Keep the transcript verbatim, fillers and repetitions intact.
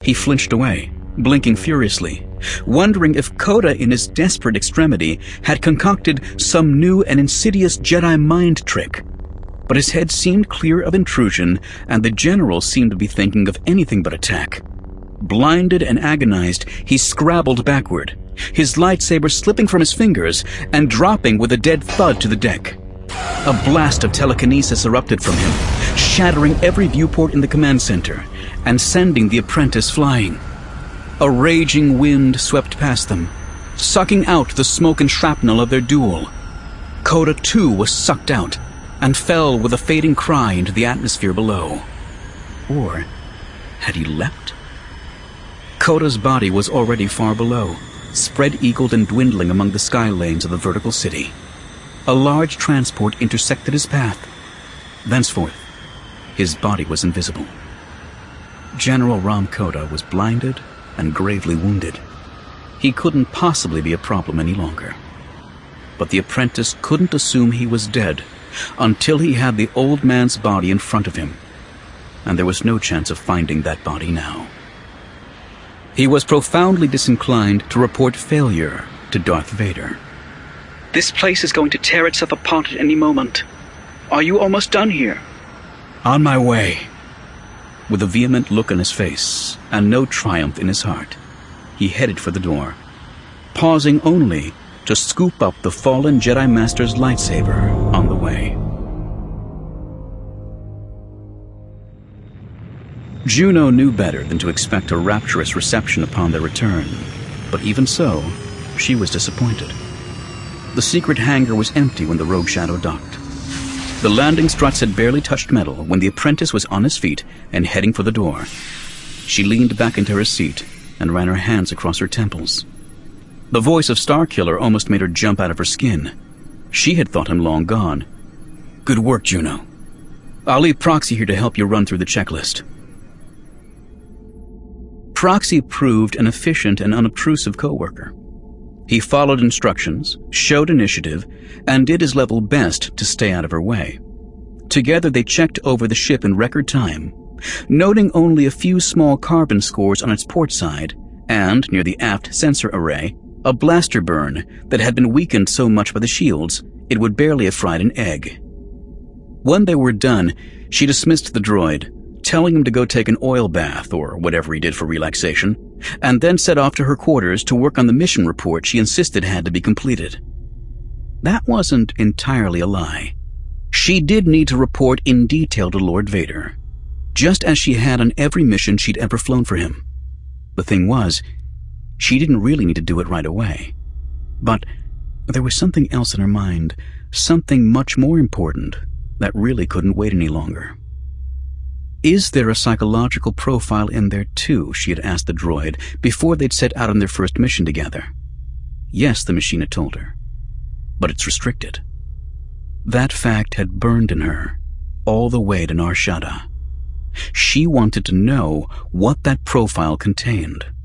He flinched away, blinking furiously, wondering if Kota in his desperate extremity had concocted some new and insidious Jedi mind trick. But his head seemed clear of intrusion, and the general seemed to be thinking of anything but attack. Blinded and agonized, he scrabbled backward, his lightsaber slipping from his fingers and dropping with a dead thud to the deck. A blast of telekinesis erupted from him, shattering every viewport in the command center and sending the apprentice flying. A raging wind swept past them, sucking out the smoke and shrapnel of their duel. Kota too was sucked out and fell with a fading cry into the atmosphere below. Or had he leapt? Kota's body was already far below, spread-eagled and dwindling among the sky lanes of the vertical city. A large transport intersected his path. Thenceforth, his body was invisible. General Ram Kota was blinded and gravely wounded. He couldn't possibly be a problem any longer. But the apprentice couldn't assume he was dead until he had the old man's body in front of him, and there was no chance of finding that body now. He was profoundly disinclined to report failure to Darth Vader. This place is going to tear itself apart at any moment. Are you almost done here? On my way. With a vehement look on his face and no triumph in his heart, he headed for the door, pausing only to scoop up the fallen Jedi Master's lightsaber on the way. Juno knew better than to expect a rapturous reception upon their return, but even so, she was disappointed. The secret hangar was empty when the Rogue Shadow docked. The landing struts had barely touched metal when the apprentice was on his feet and heading for the door. She leaned back into her seat and ran her hands across her temples. The voice of Starkiller almost made her jump out of her skin. She had thought him long gone. Good work, Juno. I'll leave Proxy here to help you run through the checklist. Proxy proved an efficient and unobtrusive co-worker. He followed instructions, showed initiative, and did his level best to stay out of her way. Together they checked over the ship in record time, noting only a few small carbon scores on its port side, and, near the aft sensor array, a blaster burn that had been weakened so much by the shields it would barely have fried an egg. When they were done, she dismissed the droid, telling him to go take an oil bath or whatever he did for relaxation, and then set off to her quarters to work on the mission report she insisted had to be completed. That wasn't entirely a lie. She did need to report in detail to Lord Vader, just as she had on every mission she'd ever flown for him. The thing was, she didn't really need to do it right away. But there was something else in her mind, something much more important, that really couldn't wait any longer. Is there a psychological profile in there too, she had asked the droid before they'd set out on their first mission together. Yes, the machine had told her, but it's restricted. That fact had burned in her all the way to Nar Shaddaa. She wanted to know what that profile contained.